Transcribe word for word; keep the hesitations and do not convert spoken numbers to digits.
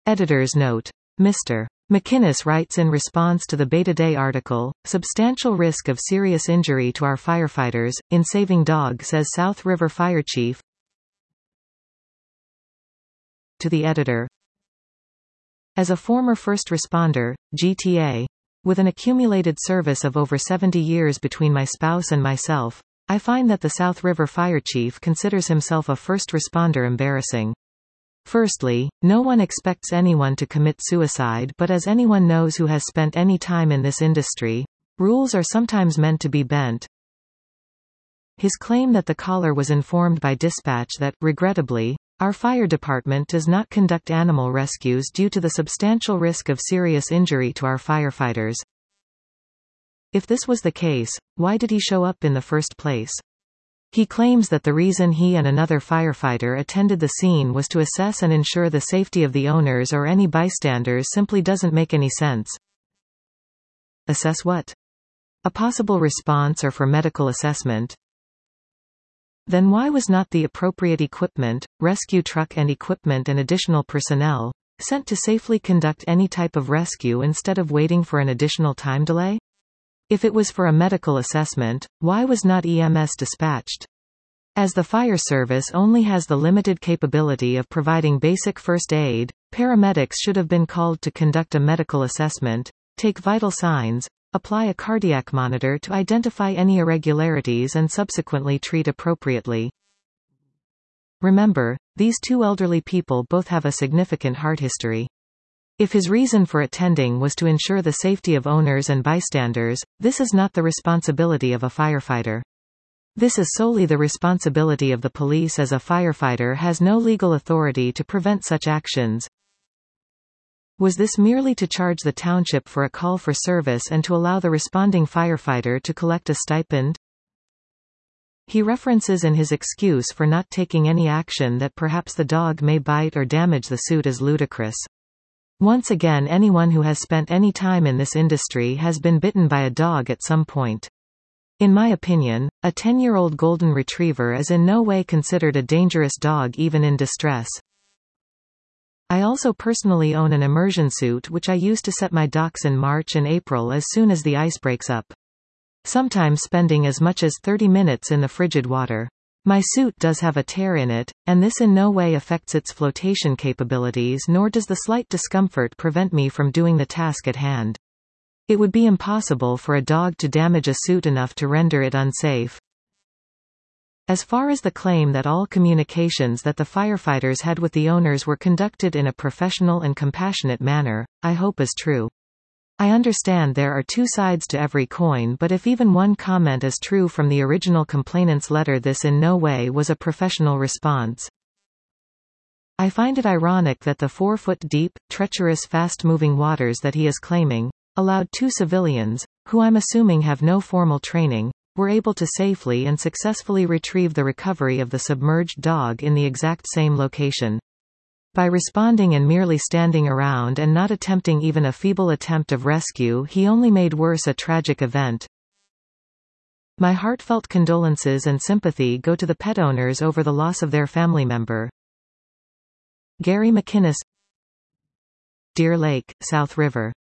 Editor's note. Mister McInnes writes in response to the Beta Day article, "Substantial risk of serious injury to our firefighters, in saving dog," says South River Fire Chief. To the editor. As a former first responder, G T A, with an accumulated service of over seventy years between my spouse and myself, I find that the South River Fire Chief considers himself a first responder embarrassing. Firstly, no one expects anyone to commit suicide, but as anyone knows who has spent any time in this industry, rules are sometimes meant to be bent. His claim that the caller was informed by dispatch that, regrettably, our fire department does not conduct animal rescues due to the substantial risk of serious injury to our firefighters. If this was the case, why did he show up in the first place? He claims that the reason he and another firefighter attended the scene was to assess and ensure the safety of the owners or any bystanders simply doesn't make any sense. Assess what? A possible response or for medical assessment? Then why was not the appropriate equipment, rescue truck and equipment and additional personnel, sent to safely conduct any type of rescue instead of waiting for an additional time delay? If it was for a medical assessment, why was not E M S dispatched? As the fire service only has the limited capability of providing basic first aid, paramedics should have been called to conduct a medical assessment, take vital signs, apply a cardiac monitor to identify any irregularities and subsequently treat appropriately. Remember, these two elderly people both have a significant heart history. If his reason for attending was to ensure the safety of owners and bystanders, this is not the responsibility of a firefighter. This is solely the responsibility of the police, as a firefighter has no legal authority to prevent such actions. Was this merely to charge the township for a call for service and to allow the responding firefighter to collect a stipend? He references in his excuse for not taking any action that perhaps the dog may bite or damage the suit as ludicrous. Once again, anyone who has spent any time in this industry has been bitten by a dog at some point. In my opinion, a ten-year-old golden retriever is in no way considered a dangerous dog even in distress. I also personally own an immersion suit which I use to set my docks in March and April as soon as the ice breaks up. Sometimes spending as much as thirty minutes in the frigid water. My suit does have a tear in it, and this in no way affects its flotation capabilities, nor does the slight discomfort prevent me from doing the task at hand. It would be impossible for a dog to damage a suit enough to render it unsafe. As far as the claim that all communications that the firefighters had with the owners were conducted in a professional and compassionate manner, I hope is true. I understand there are two sides to every coin, but if even one comment is true from the original complainant's letter, this in no way was a professional response. I find it ironic that the four-foot-deep, treacherous fast-moving waters that he is claiming, allowed two civilians, who I'm assuming have no formal training, were able to safely and successfully retrieve the recovery of the submerged dog in the exact same location. By responding and merely standing around and not attempting even a feeble attempt of rescue, he only made worse a tragic event. My heartfelt condolences and sympathy go to the pet owners over the loss of their family member. Gary McInnes, Deer Lake, South River.